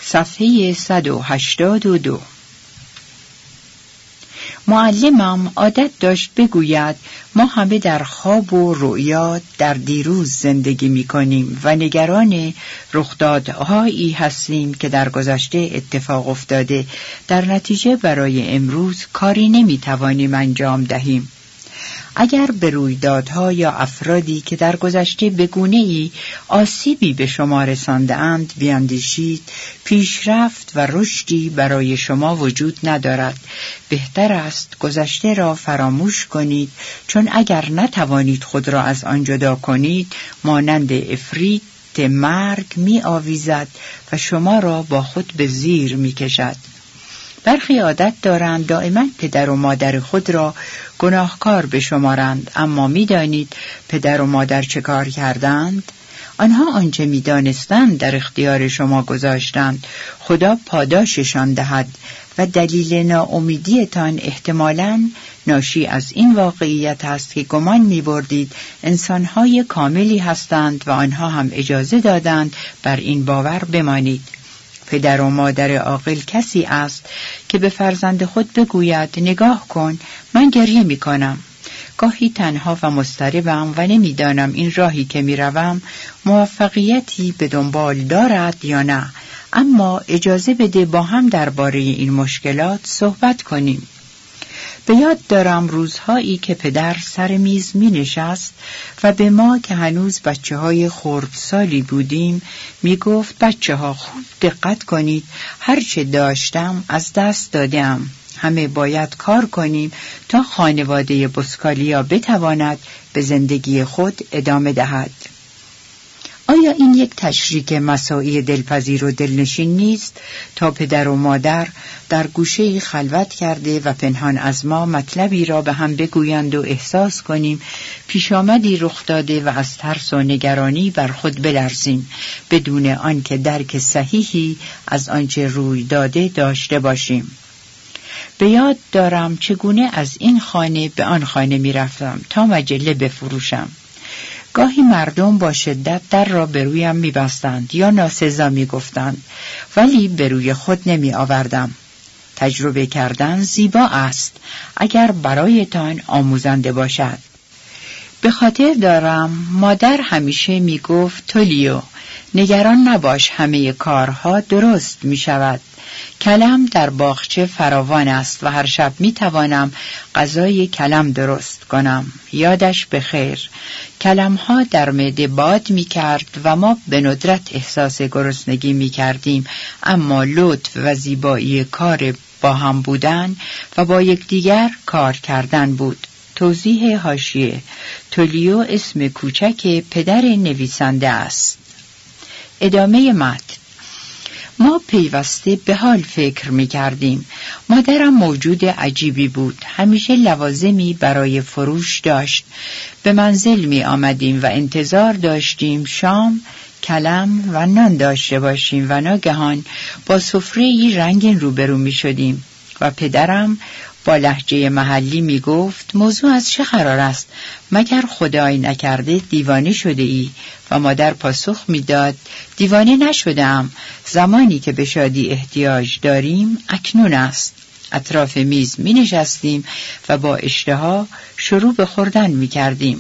صفحه 182. معلمم عادت داشت بگوید ما همه در خواب و رؤیا در دیروز زندگی می کنیم و نگران رخدادهایی هستیم که در گذشته اتفاق افتاده، در نتیجه برای امروز کاری نمی توانیم انجام دهیم. اگر به رویدادها یا افرادی که در گذشته به گونه‌ای آسیبی به شما رسانده‌اند بیاندیشید، پیشرفت و رشدی برای شما وجود ندارد. بهتر است گذشته را فراموش کنید، چون اگر نتوانید خود را از آن جدا کنید، مانند عفریت مرگ می آویزد و شما را با خود به زیر می کشد. برخی عادت دارند دائما پدر و مادر خود را گناهکار بشمارند، اما می دانید پدر و مادر چه کار کردند؟ آنها آنچه می دانستند در اختیار شما گذاشتند. خدا پاداششان دهد و دلیل ناامیدیتان احتمالاً ناشی از این واقعیت است که گمان می بردید انسانهای کاملی هستند و آنها هم اجازه دادند بر این باور بمانید. پدر و مادر عاقل کسی است که به فرزند خود بگوید نگاه کن، من گریه می کنم. گاهی تنها و مضطربم و نمیدانم این راهی که می روم موفقیتی به دنبال دارد یا نه، اما اجازه بده با هم درباره این مشکلات صحبت کنیم. به یاد دارم روزهایی که پدر سر میز می نشست و به ما که هنوز بچه‌های خردسالی بودیم می گفت بچه‌ها خوب دقت کنید، هرچه داشتم از دست دادم. همه باید کار کنیم تا خانواده بوسکالیا بتواند به زندگی خود ادامه دهد. آیا این یک تشریک مساعی دلپذیر و دلنشین نیست تا پدر و مادر در گوشه‌ای خلوت کرده و پنهان از ما مطلبی را به هم بگویند و احساس کنیم پیشامدی رخ داده و از ترس و نگرانی بر خود بلرزیم بدون آنکه درک صحیحی از آنچه روی داده داشته باشیم؟ به یاد دارم چگونه از این خانه به آن خانه می رفتم تا مجله بفروشم. گاهی مردم با شدت در را به رویم می بستند یا ناسزا می گفتند، ولی به روی خود نمی آوردم. تجربه کردن زیبا است اگر برایتان آموزنده باشد. به خاطر دارم مادر همیشه می گفت تولیو نگران نباش، همه کارها درست می شود. کلم در باغچه فراوان است و هر شب می توانم غذای کلم درست کنم. یادش بخیر. کلمها در معده باد می کرد و ما به ندرت احساس گرسنگی می کردیم، اما لطف و زیبایی کار با هم بودن و با یکدیگر کار کردن بود. توضیح حاشیه: تولیو اسم کوچک پدر نویسنده است. ادامه متن. ما پیوسته به حال فکر می کردیم. مادرم موجود عجیبی بود. همیشه لوازمی برای فروش داشت. به منزل می آمدیم و انتظار داشتیم شام کلم و نان داشته باشیم و ناگهان با سفره‌ای رنگین روبرو می شدیم و پدرم با لهجه محلی می گفت موضوع از چه قرار است؟ مگر خدای نکرده دیوانه شده ای؟ و مادر پاسخ می داد دیوانه نشدم، زمانی که به شادی احتیاج داریم اکنون است. اطراف میز می نشستیم و با اشتها شروع به خوردن می کردیم.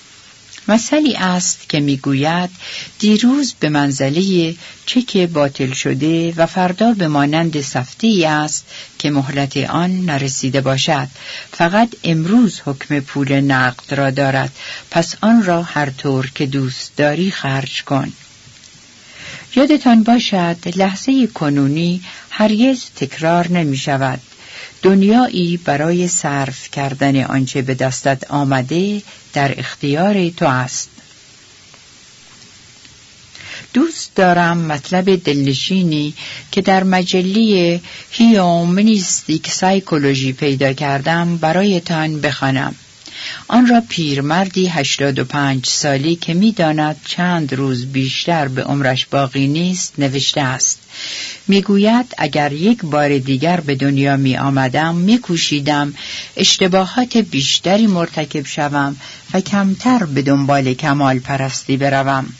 مثلی است که می گوید دیروز به منزله چک باطل شده و فردا به مانند سفتی است که مهلت آن نرسیده باشد. فقط امروز حکم پول نقد را دارد، پس آن را هر طور که دوست داری خرج کن. یادتان باشد لحظه کنونی هرگز تکرار نمی شود. دنیایی برای صرف کردن آنچه به دستت آمده در اختیار تو است. دوست دارم مطلب دلنشینی که در مجله هیومنیستیک سایکولوژی پیدا کردم برایتان بخوانم. آن را پیرمردی 85 سالی که می‌داند چند روز بیشتر به عمرش باقی نیست نوشته است. میگوید اگر یک بار دیگر به دنیا می آمدم می‌کوشیدم اشتباهات بیشتری مرتکب شوم و کمتر به دنبال کمال پرستی بروم.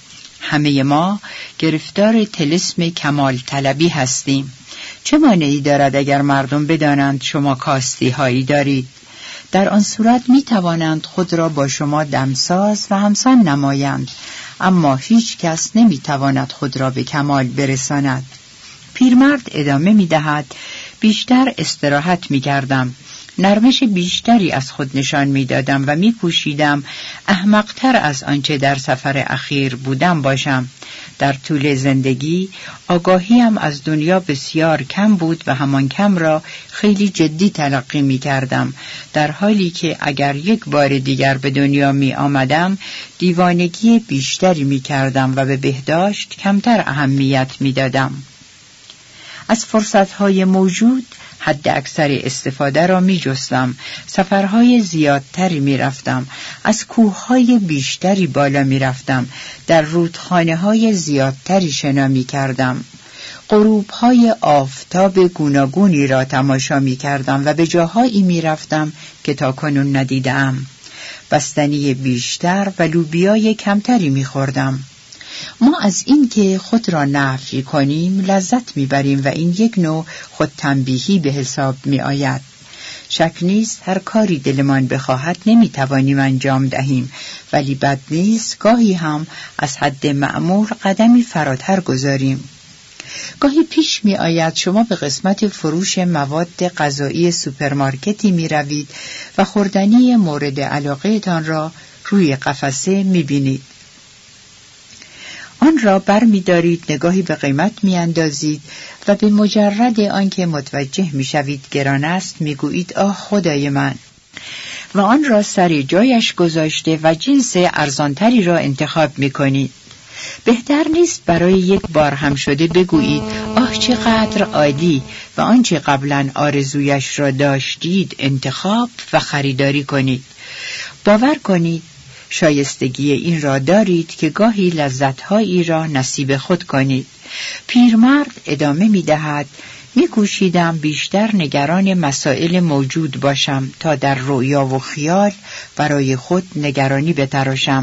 همه ما گرفتار طلسم کمال طلبی هستیم. چه مانعی دارد اگر مردم بدانند شما کاستی هایی دارید؟ در آن صورت می توانند خود را با شما دمساز و همسان نمایند، اما هیچ کس نمی تواند خود را به کمال برساند. پیرمرد ادامه می دهد: بیشتر استراحت می کردم، نرمش بیشتری از خود نشان می دادم و می کوشیدم احمق‌تر از آنچه در سفر اخیر بودم باشم. در طول زندگی آگاهیم از دنیا بسیار کم بود و همان کم را خیلی جدی تلقی می کردم، در حالی که اگر یک بار دیگر به دنیا می آمدم دیوانگی بیشتری می کردم و به بهداشت کمتر اهمیت می دادم. از فرصتهای موجود حد اکثر استفاده را می جستم، سفرهای زیادتری می رفتم، از کوههای بیشتری بالا می رفتم، در رودخانه های زیادتری شنا می کردم، غروبهای آفتاب گوناگونی را تماشا می کردم و به جاهایی می رفتم که تاکنون ندیدم. بستنی بیشتر و لوبیای کمتری می خوردم. ما از این که خود را نفی کنیم لذت میبریم و این یک نوع خود تنبیهی به حساب می آید. شک نیست هر کاری دلمان بخواهد نمیتوانیم انجام دهیم، ولی بد نیست گاهی هم از حد معمول قدمی فراتر گذاریم. گاهی پیش می آید شما به قسمت فروش مواد غذایی سوپرمارکتی می روید و خوردنی مورد علاقه تان را روی قفسه می بینید. آن را بر می دارید، نگاهی به قیمت می اندازید و به مجرد آنکه متوجه می شوید گران است می گویید آه خدای من، و آن را سر جایش گذاشته و جنس ارزانتری را انتخاب می کنید. بهتر نیست برای یک بار هم شده بگویید آه چقدر عالی و آنچه قبلا آرزویش را داشتید انتخاب و خریداری کنید. باور کنید شایستگی این را دارید که گاهی لذت‌هایی را نصیب خود کنید. پیرمرد ادامه می‌دهد: می‌کوشیدم بیشتر نگران مسائل موجود باشم تا در رؤیا و خیال برای خود نگرانی بتراشم.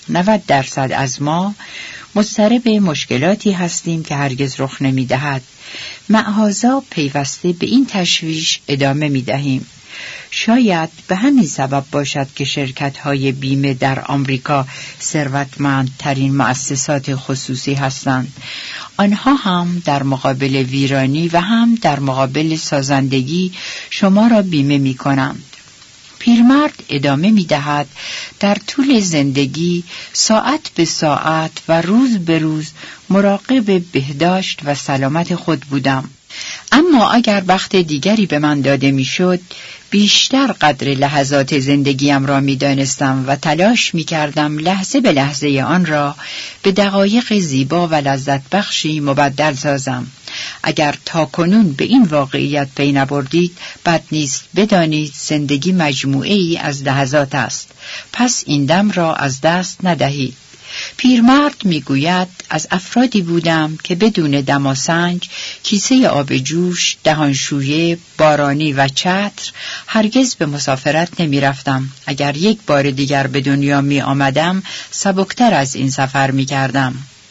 90% از ما مضطرب مشکلاتی هستیم که هرگز رخ نمی‌دهد. معاذا پیوسته به این تشویش ادامه می‌دهیم. شاید به همین سبب باشد که شرکت‌های بیمه در آمریکا ثروتمندترین مؤسسات خصوصی هستند. آنها هم در مقابل ویرانی و هم در مقابل سازندگی شما را بیمه می‌کنند. پیرمرد ادامه می‌دهد: در طول زندگی ساعت به ساعت و روز به روز مراقب بهداشت و سلامت خود بودم، اما اگر وقت دیگری به من داده میشد بیشتر قدر لحظات زندگیم را میدانستم و تلاش میکردم لحظه به لحظه آن را به دقایق زیبا و لذت بخشی مبدل سازم. اگر تاکنون به این واقعیت پی نبردید بد نیست بدانید زندگی مجموعه ای از لحظات است، پس این دم را از دست ندهید. پیرمرد میگوید از افرادی بودم که بدون دماسنج، کیسه آب جوش، دهانشویه، بارانی و چتر هرگز به مسافرت نمی رفتم. اگر یک بار دیگر به دنیا می آمدم سبکتر از این سفر می کردم.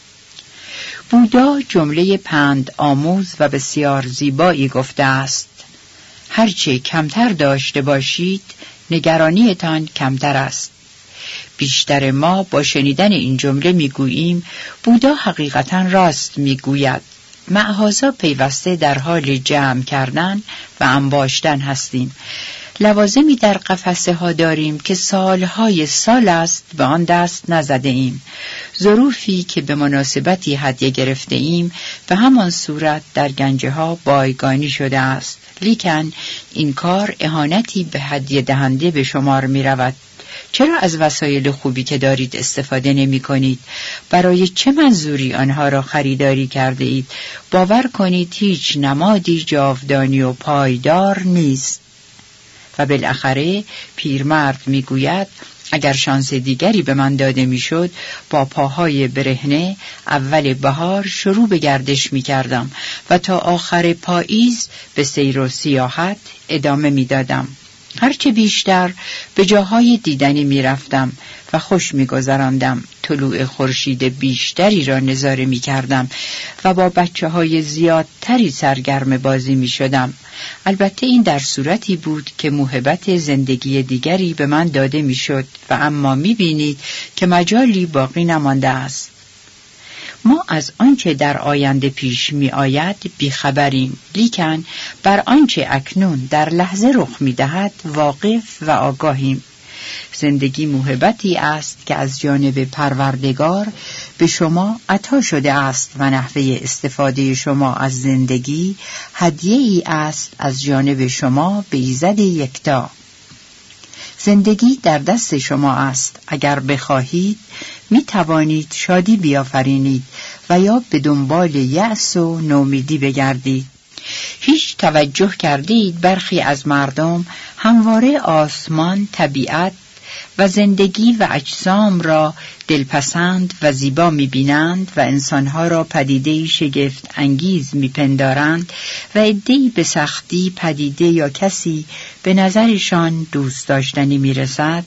بودا جمله پند آموز و بسیار زیبایی گفته است: هرچه کمتر داشته باشید نگرانیتان کمتر است. بیشتر ما با شنیدن این جمله میگوییم بودا حقیقتاً راست میگوید. معاذا پیوسته در حال جمع کردن و انباشتن هستیم. لوازمی در قفسه ها داریم که سالهای سال است به آن دست نزده ایم. ظروفی که به مناسبتی هدیه گرفته ایم به همان صورت در گنجه ها بایگانی شده است، لیکن این کار اهانتی به هدیه دهنده به شمار می رود. چرا از وسایل خوبی که دارید استفاده نمی کنید؟ برای چه منظوری آنها را خریداری کرده اید؟ باور کنید هیچ نمادی جاودانی و پایدار نیست. و بالاخره پیرمرد می گوید اگر شانس دیگری به من داده می شد با پاهای برهنه اول بهار شروع به گردش می کردم و تا آخر پاییز به سیر و سیاحت ادامه می دادم. هرچه بیشتر به جاهای دیدنی می رفتم و خوش می گذراندم طلوع خورشید بیشتری را نظاره می کردم و با بچه‌های زیادتری سرگرم بازی می شدم. البته این در صورتی بود که موهبت زندگی دیگری به من داده می شد و اما می بینید که مجالی باقی نمانده است. ما از آنچه در آینده پیش می آید بیخبریم، لیکن بر آنچه اکنون در لحظه رخ می دهد واقف و آگاهیم. زندگی موهبتی است که از جانب پروردگار به شما عطا شده است و نحوه استفاده شما از زندگی هدیه‌ای است از جانب شما به ایزد یکتا. زندگی در دست شما است. اگر بخواهید می توانید شادی بیافرینید و یا به دنبال یأس و نومیدی بگردید. هیچ توجه کردید برخی از مردم همواره آسمان، طبیعت و زندگی و اجسام را دلپسند و زیبا می‌بینند و انسانها را پدیده‌ای شگفت انگیز می‌پندارند و عده‌ای به سختی پدیده یا کسی به نظرشان دوست داشتنی می‌رسد؟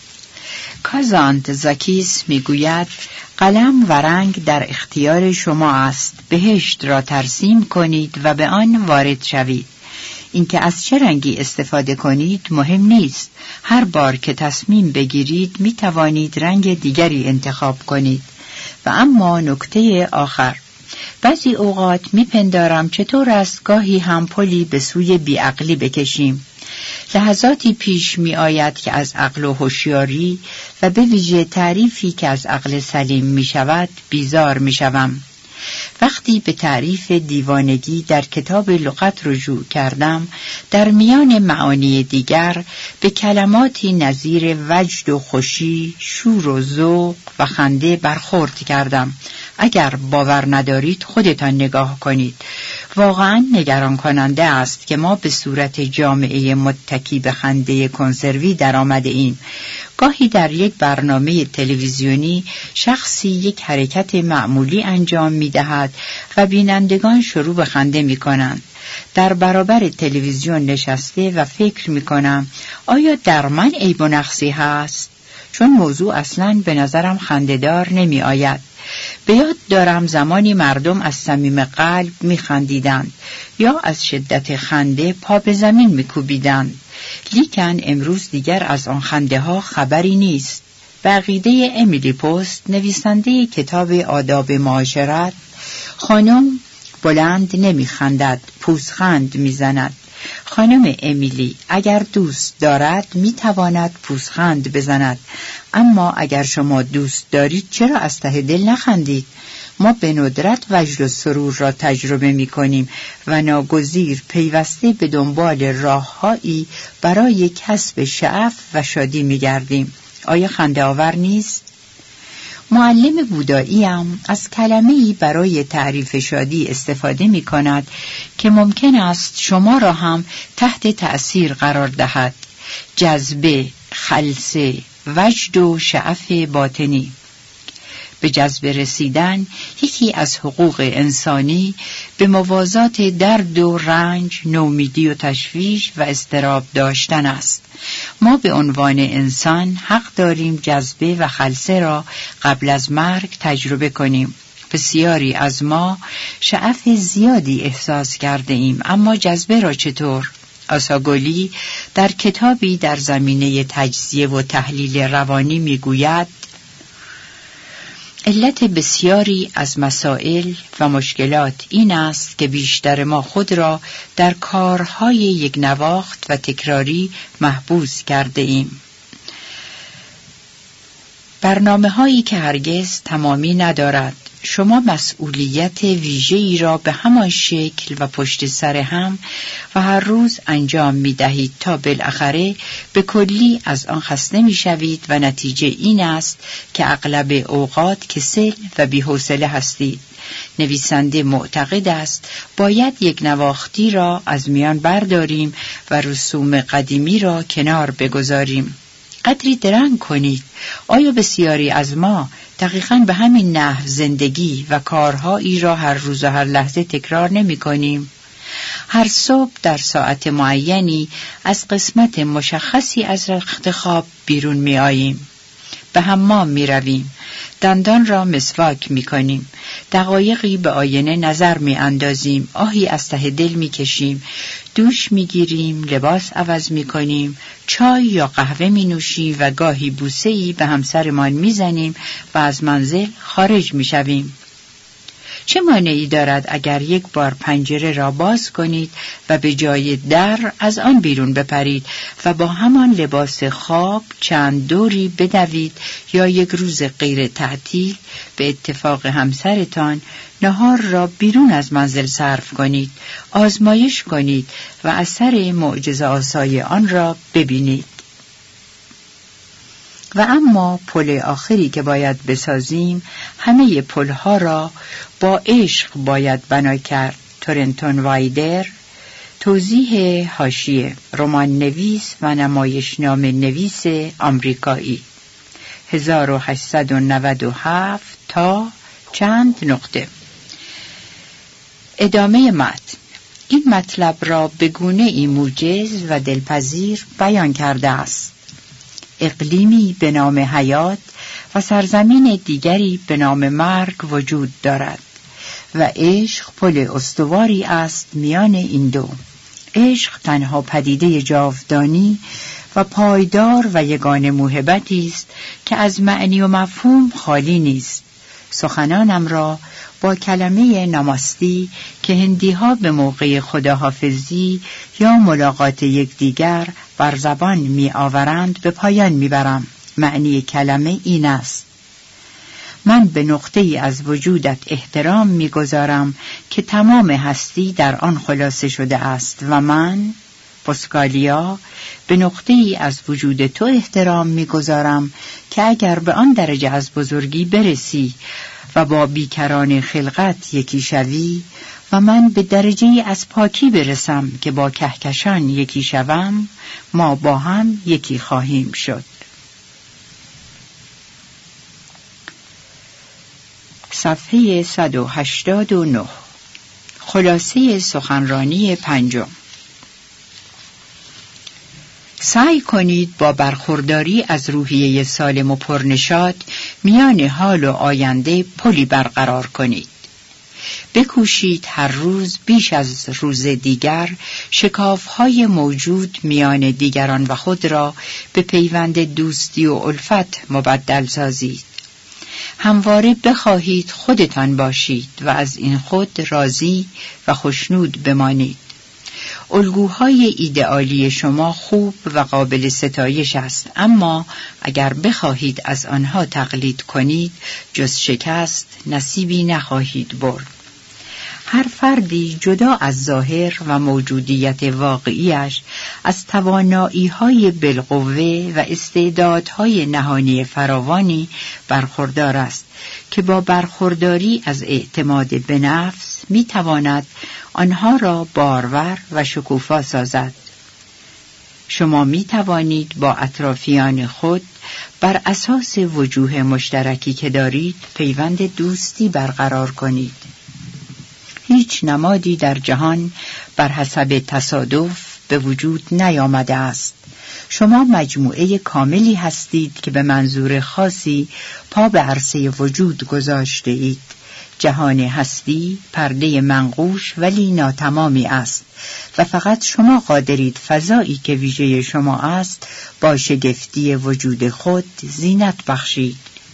کازانت زاکیس می‌گوید قلم و رنگ در اختیار شما است. بهشت را ترسیم کنید و به آن وارد شوید. اینکه از چه رنگی استفاده کنید مهم نیست. هر بار که تصمیم بگیرید می توانید رنگ دیگری انتخاب کنید. و اما نکته آخر، بعضی اوقات می پندارم چطور است گاهی هم پلی به سوی بیعقلی بکشیم. لحظاتی پیش می آید که از عقل و هوشیاری و به ویژه تعریفی که از عقل سلیم می شود بیزار می شوم. وقتی به تعریف دیوانگی در کتاب لغت رجوع کردم، در میان معانی دیگر به کلماتی نظیر وجد و خوشی، شور و ذوق و خنده برخورد کردم. اگر باور ندارید خودتان نگاه کنید. واقعا نگران کننده است که ما به صورت جامعه متکی به خنده کنسروی در آمده ایم. گاهی در یک برنامه تلویزیونی شخصی یک حرکت معمولی انجام می دهد و بینندگان شروع به خنده می کنند. در برابر تلویزیون نشسته و فکر می کنم آیا در من عیب و نقصی هست؟ چون موضوع اصلاً به نظرم خنده‌دار نمی آید. به یاد دارم زمانی مردم از صمیم قلب می خندیدند یا از شدت خنده پا به زمین می کوبیدند. لیکن امروز دیگر از آن خنده ها خبری نیست. به عقیده امیلی پوست، نویسنده کتاب آداب معاشرت، خانم بلند نمی خندد، پوزخند می زند. خانم امیلی اگر دوست دارد می تواند پوزخند بزند، اما اگر شما دوست دارید چرا از ته دل نخندید؟ ما به ندرت وجد و سرور را تجربه می کنیم و ناگزیر پیوسته به دنبال راههایی برای کسب شعف و شادی می گردیم. آیا خنده آور نیست؟ معلم بودایی هم از کلمه‌ای برای تعریف شادی استفاده می کند که ممکن است شما را هم تحت تأثیر قرار دهد: جذبه، خلسه، وجد و شعف باطنی. به جذبه رسیدن یکی از حقوق انسانی به موازات درد و رنج، نومیدی و تشویش و اضطراب داشتن است. ما به عنوان انسان حق داریم جذبه و خلسه را قبل از مرگ تجربه کنیم. بسیاری از ما شعف زیادی احساس کرده ایم، اما جذبه را چطور؟ آساگولی در کتابی در زمینه تجزیه و تحلیل روانی میگوید علت بسیاری از مسائل و مشکلات این است که بیشتر ما خود را در کارهای یک نواخت و تکراری محبوس کرده ایم. برنامه‌هایی که هرگز تمامی ندارد. شما مسئولیت ویژه‌ای را به همان شکل و پشت سر هم و هر روز انجام می دهید تا بالاخره به کلی از آن خسته می شوید و نتیجه این است که اغلب اوقات کسل و بی‌حوصله هستید. نویسنده معتقد است باید یک نواختی را از میان برداریم و رسوم قدیمی را کنار بگذاریم. قدری درنگ کنید. آیا بسیاری از ما دقیقاً به همین نحو زندگی و کارهایی را هر روز و هر لحظه تکرار نمی کنیم؟ هر صبح در ساعت معینی از قسمت مشخصی از رخت خواب بیرون می آییم. به حمام می رویم، دندان را مسواک می کنیم، دقایقی به آینه نظر می اندازیم، آهی از ته دل می کشیم، دوش می گیریم، لباس عوض می کنیم، چای یا قهوه می نوشیم و گاهی بوسه‌ای به همسرمان می زنیم و از منزل خارج می شویم. چه مانعی دارد اگر یک بار پنجره را باز کنید و به جای در از آن بیرون بپرید و با همان لباس خواب چند دوری بدوید یا یک روز غیر تعطیل به اتفاق همسرتان نهار را بیرون از منزل صرف کنید، آزمایش کنید و اثر معجزه آسای آن را ببینید. و اما پل آخری که باید بسازیم، همه پلها را با عشق باید بنا کرد. تورنتون وایدر، توضیح حاشیه، رمان نویس و نمایشنامه نویس آمریکایی، 1897 تا چند نقطه. ادامه متن. این مطلب را به گونه‌ای موجز و دلپذیر بیان کرده است. اقلیمی به نام حیات و سرزمین دیگری به نام مرگ وجود دارد و عشق پل استواری است میان این دو. عشق تنها پدیده جاودانی و پایدار و یگانه موهبتی است که از معنی و مفهوم خالی نیست. سخنانم را با کلمه ناماستی که هندی‌ها به موقع خداحافظی یا ملاقات یکدیگر بر زبان می آورند به پایان می برم. معنی کلمه این است: من به نقطه‌ای از وجودت احترام می گذارم که تمام هستی در آن خلاصه شده است و من، پاسکالیا، به نقطه‌ای از وجود تو احترام می گذارم که اگر به آن درجه از بزرگی برسی و با بیکران خلقت یکی شوی و من به درجه‌ای از پاکی برسم که با کهکشان یکی شوم، ما با هم یکی خواهیم شد. صفحه 189. خلاصه سخنرانی پنجم. سعی کنید با برخورداری از روحیه سالم و پرنشاط میان حال و آینده پلی برقرار کنید. بکوشید هر روز بیش از روز دیگر شکاف‌های موجود میان دیگران و خود را به پیوند دوستی و الفت مبدل سازید. همواره بخواهید خودتان باشید و از این خود راضی و خوشنود بمانید. الگوهای ایدئالی شما خوب و قابل ستایش است، اما اگر بخواهید از آنها تقلید کنید، جز شکست نصیبی نخواهید برد. هر فردی جدا از ظاهر و موجودیت واقعیش از توانایی‌های بالقوه و استعدادهای نهانی فراوانی برخوردار است که با برخورداری از اعتماد به نفس می‌تواند آنها را بارور و شکوفا سازد. شما می‌توانید با اطرافیان خود بر اساس وجوه مشترکی که دارید پیوند دوستی برقرار کنید. هیچ نمادی در جهان بر حسب تصادف به وجود نیامده است. شما مجموعه کاملی هستید که به منظور خاصی پا به عرصه وجود گذاشته اید. جهان هستی پرده منقوش ولی ناتمامی است و فقط شما قادرید فضایی که ویژه شما است با شگفتی وجود خود زینت بخشید.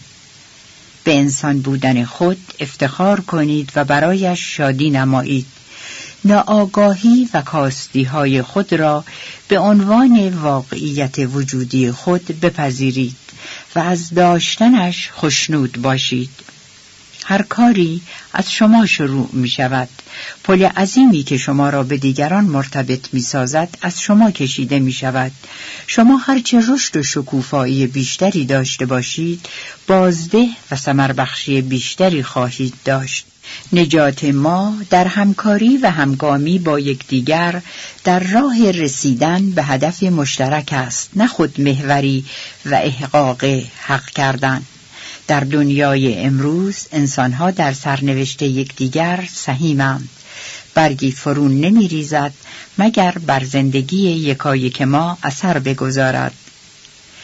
به انسان بودن خود افتخار کنید و برایش شادی نمایید. ناآگاهی و کاستی‌های خود را به عنوان واقعیت وجودی خود بپذیرید و از داشتنش خوشنود باشید. هر کاری از شما شروع می شود. پل عظیمی که شما را به دیگران مرتبط می سازد از شما کشیده می شود. شما هرچه رشد و شکوفایی بیشتری داشته باشید، بازده و ثمربخشی بیشتری خواهید داشت. نجات ما در همکاری و همگامی با یکدیگر در راه رسیدن به هدف مشترک است، نه خود محوری و احقاق حق کردن. در دنیای امروز انسان‌ها در سرنوشت یکدیگر سهیمند. برگی فرون نمی ریزد مگر بر زندگی یکایک ما اثر بگذارد.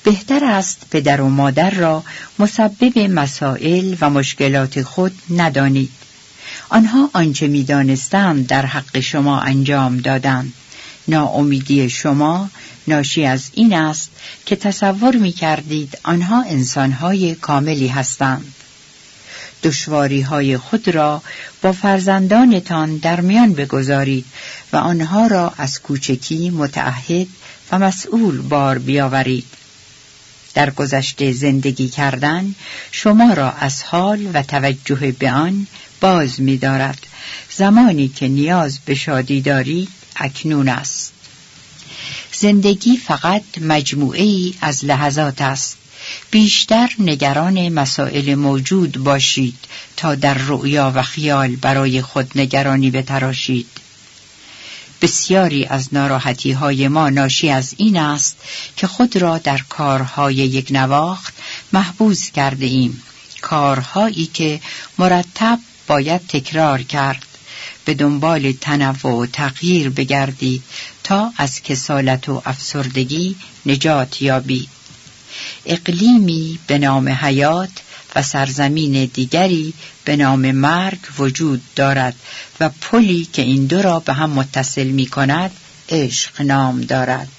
بهتر است پدر و مادر را مسبب مسائل و مشکلات خود ندانید. آنها آنچه می‌دانستند در حق شما انجام دادند. ناامیدی شما ناشی از این است که تصور می‌کردید آنها انسان‌های کاملی هستند. دشواری‌های خود را با فرزندانتان در میان بگذارید و آنها را از کوچکی متعهد و مسئول بار بیاورید. در گذشته زندگی کردن شما را از حال و توجه به آن باز می‌دارد. زمانی که نیاز به شادی دارید اکنون است. زندگی فقط مجموعه‌ای از لحظات است. بیشتر نگران مسائل موجود باشید تا در رؤیا و خیال برای خود نگرانی بتراشید. بسیاری از ناراحتی‌های ما ناشی از این است که خود را در کارهای یک نواخت محبوس کرده ایم. کارهایی که مرتب باید تکرار کرد. به دنبال تنوع و تغییر بگردید تا از کسالت و افسردگی نجات یابید. اقلیمی به نام حیات و سرزمین دیگری به نام مرگ وجود دارد و پلی که این دو را به هم متصل می کند عشق نام دارد.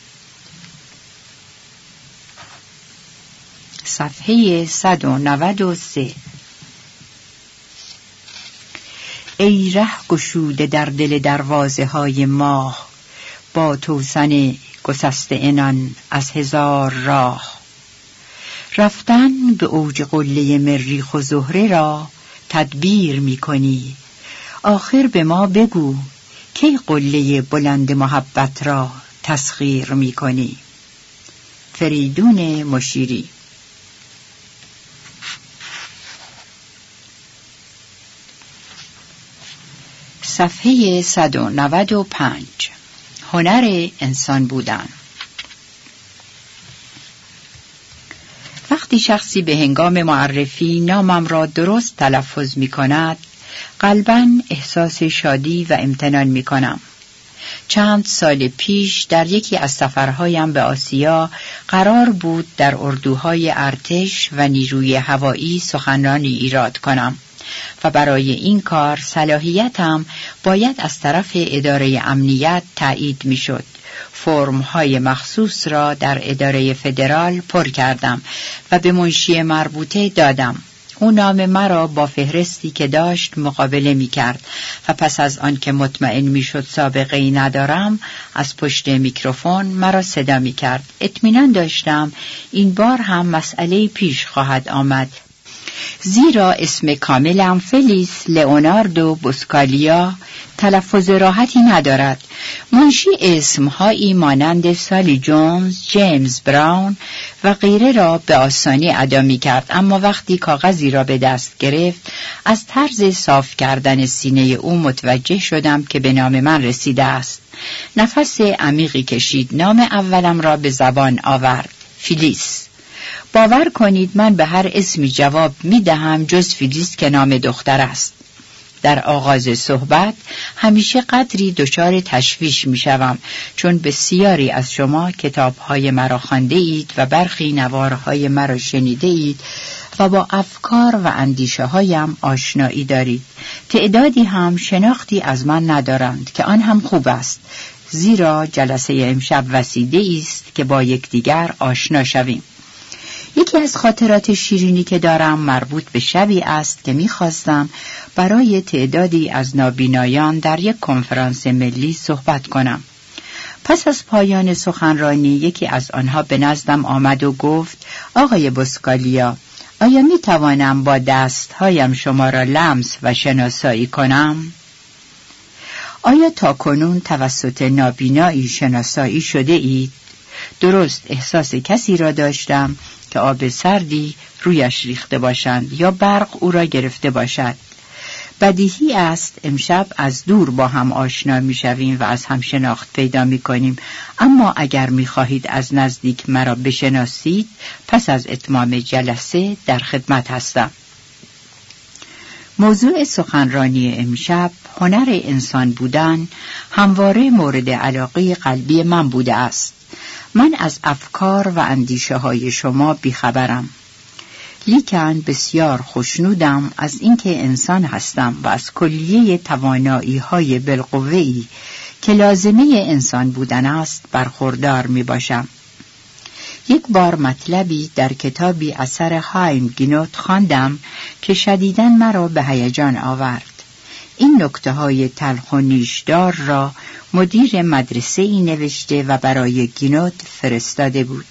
صفحه 193. ای ره گشوده در دل دروازه های ماه، با توسن گسسته عنان از هزار راه. رفتن به اوج قله مریخ و زهره را تدبیر می کنی. آخر به ما بگو کی قله بلند محبت را تسخیر می کنی. فریدون مشیری. صفحه 195. هنر انسان بودن. وقتی شخصی به هنگام معرفی نامم را درست تلفظ می کند، قلباً احساس شادی و امتنان می کنم. چند سال پیش در یکی از سفرهایم به آسیا قرار بود در اردوهای ارتش و نیروی هوایی سخنرانی ایراد کنم و برای این کار صلاحیتم باید از طرف اداره امنیت تایید می شد. فرم‌های مخصوص را در اداره فدرال پر کردم و به منشی مربوطه دادم. او نام مرا با فهرستی که داشت مقابله می کرد و پس از آن که مطمئن می شد سابقه‌ای ندارم از پشت میکروفون مرا صدا می کرد. اطمینان داشتم این بار هم مسئله پیش خواهد آمد، زیرا اسم کاملم فلیس لئوناردو بوسکالیا تلفظ راحتی ندارد. منشی اسمهایی مانند سالی جونز، جیمز براون و غیره را به آسانی ادا می کرد، اما وقتی کاغذی را به دست گرفت از طرز صاف کردن سینه او متوجه شدم که به نام من رسیده است. نفس عمیقی کشید. نام اولم را به زبان آورد. فلیس. باور کنید من به هر اسمی جواب می دهم جز فلیس که نام دختر است. در آغاز صحبت همیشه قدری دچار تشویش می شوم، چون بسیاری از شما کتاب‌های مرا خوانده اید و برخی نوارهای مرا شنیده اید و با افکار و اندیشه هایم آشنایی دارید. تعدادی هم شناختی از من ندارند که آن هم خوب است، زیرا جلسه امشب وسیله است که با یکدیگر آشنا شویم. یکی از خاطرات شیرینی که دارم مربوط به شبی است که می‌خواستم برای تعدادی از نابینایان در یک کنفرانس ملی صحبت کنم. پس از پایان سخنرانی یکی از آنها به نزدم آمد و گفت: آقای بوسکالیا، آیا می‌توانم با دست‌هایم شما را لمس و شناسایی کنم؟ آیا تاکنون توسط نابینایی شناسایی شده اید؟ درست احساس کسی را داشتم که آب سردی رویش ریخته باشند یا برق او را گرفته باشد. بدیهی است امشب از دور با هم آشنا می شویم و از هم شناخت پیدا می کنیم، اما اگر می خواهید از نزدیک مرا بشناسید پس از اتمام جلسه در خدمت هستم. موضوع سخنرانی امشب هنر انسان بودن همواره مورد علاقه قلبی من بوده است من از افکار و اندیشه های شما بیخبرم، لیکن بسیار خوشنودم از اینکه انسان هستم و از کلیه توانایی های بالقوه‌ای که لازمه انسان بودن است برخوردار می باشم. یک بار مطلبی در کتابی اثر هایم گینوت خواندم که شدیداً مرا به هیجان آورد. این نکته های تلخ و نیشدار را مدیر مدرسه ای نوشته و برای گینوت فرستاده بود.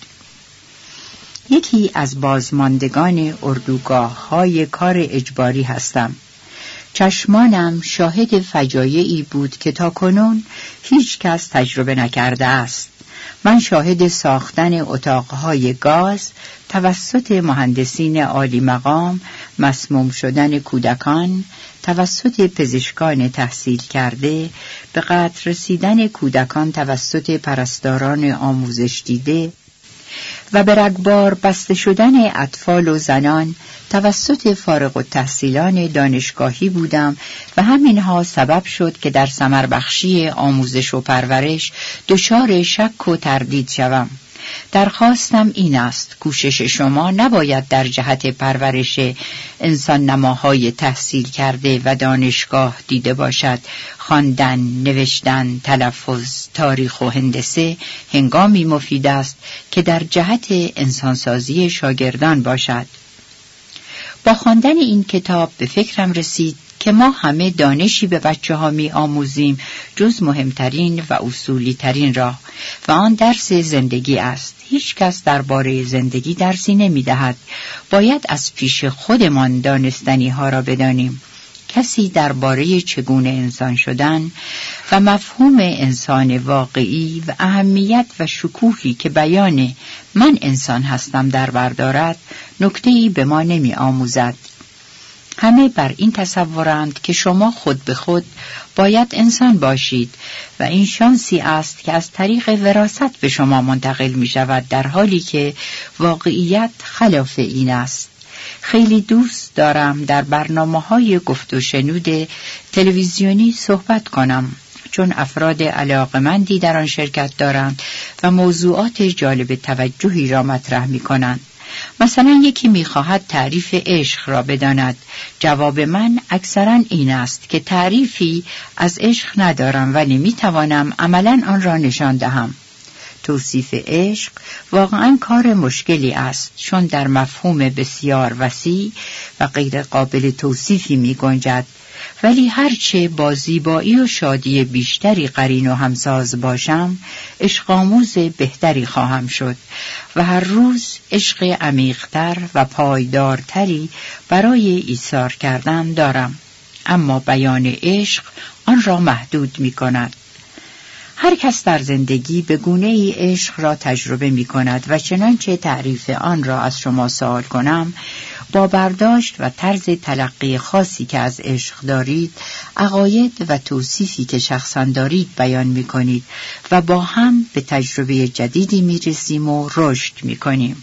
یکی از بازماندگان اردوگاه های کار اجباری هستم. چشمانم شاهد فجایعی بود که تاکنون هیچ کس تجربه نکرده است. من شاهد ساختن اتاقهای گاز توسط مهندسین عالی مقام، مسموم شدن کودکان توسط پزشکان تحصیل کرده، به قتل رسیدن کودکان توسط پرستاران آموزش دیده و به رگبار بسته شدن اطفال و زنان توسط فارغ التحصیلان دانشگاهی بودم و همینها سبب شد که در ثمربخشی آموزش و پرورش دچار شک و تردید شوم. درخواستم این است: کوشش شما نباید در جهت پرورش انسان نماهای تحصیل کرده و دانشگاه دیده باشد. خواندن، نوشتن، تلفظ، تاریخ و هندسه هنگامی مفید است که در جهت انسانسازی شاگردان باشد. با خواندن این کتاب به فکرم رسید که ما همه دانشی به بچه ها می آموزیم جز مهمترین و اصولی ترین را، و آن درس زندگی است. هیچ کس درباره زندگی درسی نمی دهد. باید از پیش خودمان دانستنی ها را بدانیم. کسی درباره چگونه انسان شدن و مفهوم انسان واقعی و اهمیت و شکوهی که بیان من انسان هستم در بر دارد نکته‌ای به ما نمی آموزد. همه بر این تصورند که شما خود به خود باید انسان باشید و این شانسی است که از طریق وراثت به شما منتقل می شود، در حالی که واقعیت خلاف این است. خیلی دوست دارم در برنامه‌های گفت و شنود تلویزیونی صحبت کنم، چون افراد علاقمندی در آن شرکت دارند و موضوعات جالب توجهی را مطرح می‌کنند. مثلا یکی می‌خواهد تعریف عشق را بداند. جواب من اکثراً این است که تعریفی از عشق ندارم و نمی‌توانم عملاً آن را نشان دهم. توصیف عشق واقعاً کار مشکلی است، چون در مفهوم بسیار وسیع و غیر قابل توصیفی می گنجد، ولی هرچه با زیبایی و شادی بیشتری قرین و همساز باشم، عشق‌آموز بهتری خواهم شد و هر روز عشق عمیق‌تر و پایدارتری برای ایثار کردن دارم. اما بیان عشق آن را محدود می کند. هر کس در زندگی به گونه‌ای عشق را تجربه می کند و چنانچه تعریف آن را از شما سوال کنم، با برداشت و طرز تلقی خاصی که از عشق دارید، عقاید و توصیفی که شخصاً دارید بیان می کنید و با هم به تجربه جدیدی می رسیم و رشد می کنیم.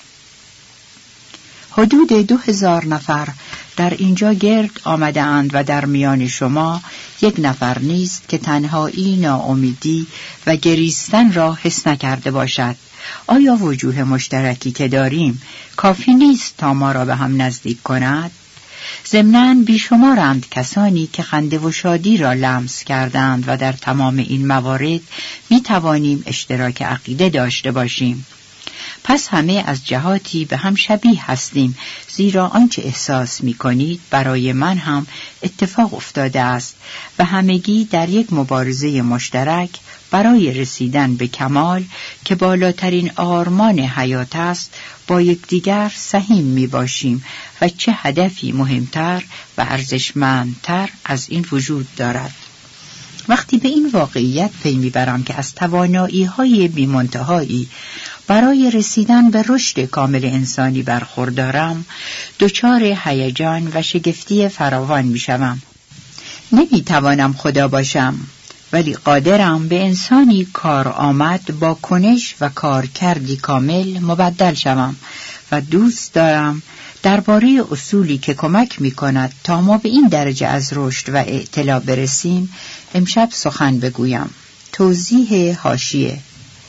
حدود 2000 نفر در اینجا گرد آمده اند و در میان شما یک نفر نیست که تنهایی، ناامیدی و گریستن را حس نکرده باشد. آیا وجوه مشترکی که داریم کافی نیست تا ما را به هم نزدیک کند؟ ضمناً بیشمارند کسانی که خنده و شادی را لمس کردند و در تمام این موارد می توانیم اشتراک عقیده داشته باشیم. پس همه از جهاتی به هم شبیه هستیم، زیرا آنچه احساس می کنید برای من هم اتفاق افتاده است و همگی در یک مبارزه مشترک برای رسیدن به کمال که بالاترین آرمان حیات است با یکدیگر سهیم می باشیم و چه هدفی مهمتر و ارزشمندتر از این وجود دارد. وقتی به این واقعیت پی میبرم که از توانایی‌های بی‌منتهایی برای رسیدن به رشد کامل انسانی برخوردارم، دچار هیجان و شگفتی فراوان میشوم. نمیتوانم خدا باشم، ولی قادرم به انسانی کارآمد با کنش و کارکردی کامل مبدل شوم و دوست دارم درباره اصولی که کمک می‌کند تا ما به این درجه از رشد و اعتلا برسیم امشب سخن بگویم. توضیح حاشیه: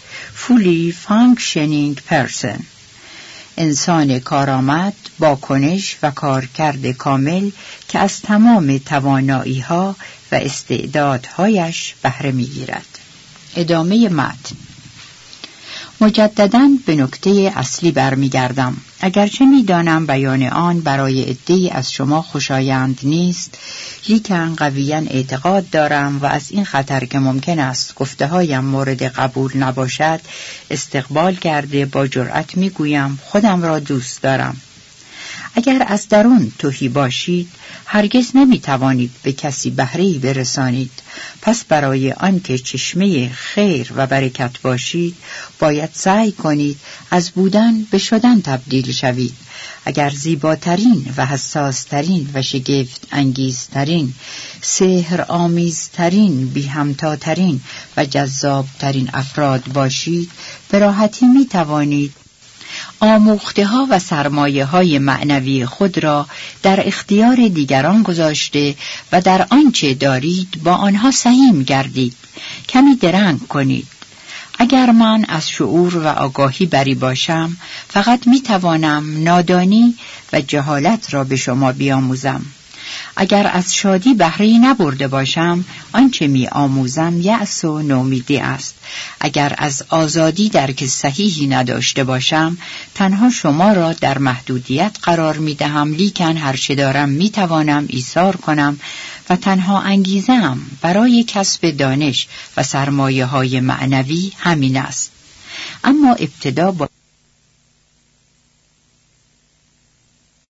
fully functioning person. انسان کارآمد با کنش و کارکرد کامل که از تمام توانایی‌ها و استعدادهایش بهره می‌گیرد. ادامه متن. مجدداً به نکته اصلی برمیگردم. اگرچه می‌دانم بیان آن برای عده‌ای از شما خوشایند نیست، لیکن قویاً اعتقاد دارم و از این خطر که ممکن است گفته‌هایم مورد قبول نباشد استقبال کرده با جرأت می‌گویم خودم را دوست دارم. اگر از درون تهی باشید هرگز نمی‌توانید به کسی بهره‌ای برسانید. پس برای آنکه چشمه خیر و برکت باشید باید سعی کنید از بودن به شدن تبدیل شوید. اگر زیباترین و حساسترین و شگفت انگیزترین، سحر آمیزترین، بی همتاترین و جذابترین افراد باشید به راحتی می توانید آموخته ها و سرمایه های معنوی خود را در اختیار دیگران گذاشته و در آنچه دارید با آنها سهیم گردید. کمی درنگ کنید. اگر من از شعور و آگاهی بری باشم فقط می توانم نادانی و جهالت را به شما بیاموزم. اگر از شادی بهره‌ای نبرده باشم آنچه می آموزم یأس و نومیدی است. اگر از آزادی درک صحیحی نداشته باشم تنها شما را در محدودیت قرار می دهم، لیکن هر چه دارم می توانم ایثار کنم و تنها انگیزه‌ام برای کسب دانش و سرمایه های معنوی همین است. اما ابتدا با